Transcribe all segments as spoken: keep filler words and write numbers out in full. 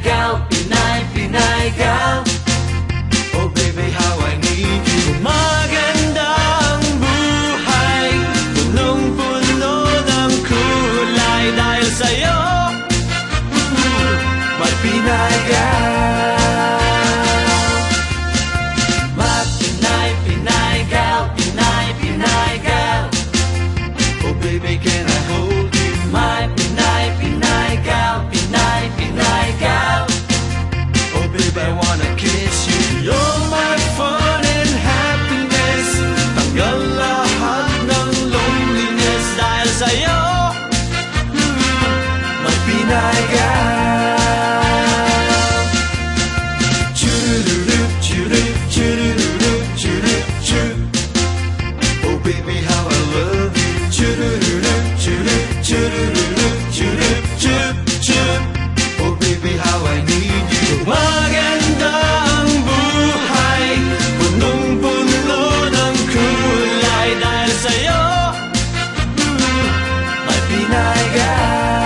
gal, Pinay, Pinay gal. Oh baby, how I need you. Maganda ang buhay, punong-puno ng kulay dahil sa'yo. My Pinay gal. My Pinay, Pinay gal, Pinay, Pinay gal. Oh baby, can I hold you? My Pinay, Pinay gal, Pinay, Pinay gal. Oh baby, I wanna kiss you. You're my fun and happiness, tanggal lahat ng loneliness dahil sa'yo. My Pinay gal. Choo-doo-doo, choo-doo, choo-doo-doo, choo-doo, choo. Oh baby, how I love you. Choo-doo-doo, choo-doo, choo-doo-doo, choo-doo, choo, choo. Oh baby, how I need you. Maganda ang buhay, punong-puno ng kulay dahil sa'yo. My Pinay gal.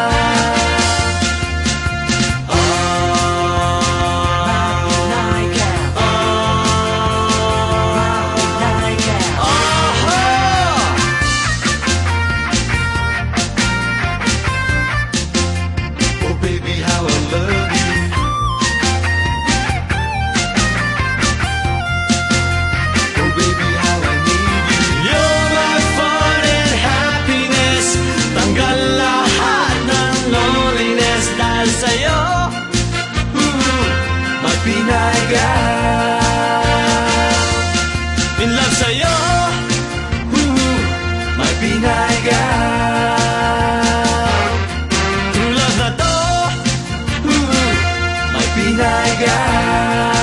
Sa'yo, my Pinay gal. in love sa'yo, my Pinay gal. true love na to, my Pinay gal.